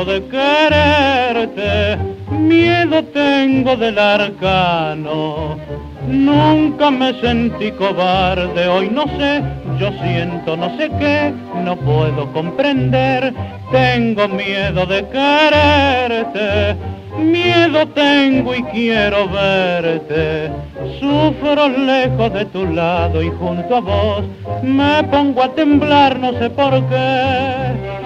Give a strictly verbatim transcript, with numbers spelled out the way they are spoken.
miedo de quererte, miedo tengo del arcano. Nunca me sentí cobarde, hoy no sé, yo siento no sé qué, no puedo comprender. Tengo miedo de quererte, miedo tengo y quiero verte. Sufro lejos de tu lado y junto a vos me pongo a temblar, no sé por qué.